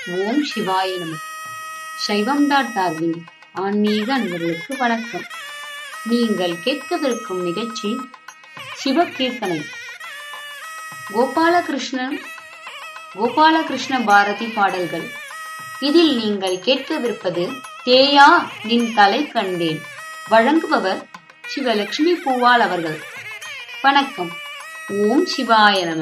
ஓம் சிவாய நம. சைவம் டாட் ஆன்மீக அன்பர்களுக்கு வணக்கம். நீங்கள் கேட்கவிருக்கும் நிகழ்ச்சி சிவகீர்த்தனை. கோபாலகிருஷ்ண பாரதி பாடல்கள். இதில் நீங்கள் கேட்கவிருப்பது தேயா நின் தலை கண்டேன். வழங்குபவர் சிவலட்சுமி பூவால் அவர்கள். வணக்கம். ஓம் சிவாய நம.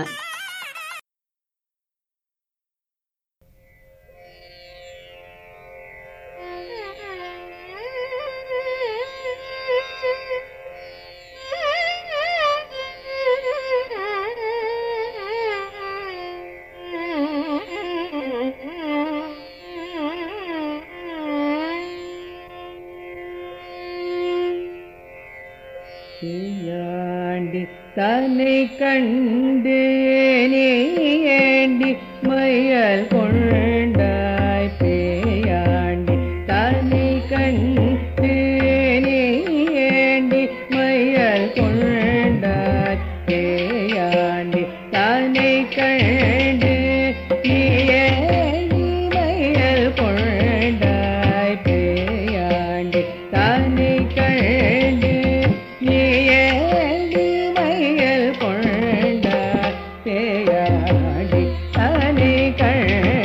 ஏண்டி தன்னை கண்டேனே ஏண்டி மையல் கொண்டாய் பேயாண்டி தன்னை கண்டேனே ஏண்டி மையல் கொண்டாய் பேயாண்டி தன்னை கண்டு நீ ஏண்டி மையல் கொண்டாய் பேயாண்டி தன்னை கண்டு மையல் கொண்டாய் பேயாண்டி தன்னை கண்டு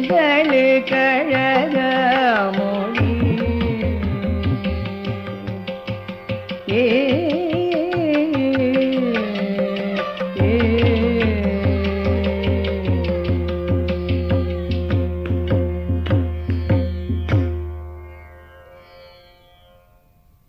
திங்களு கழக மொழி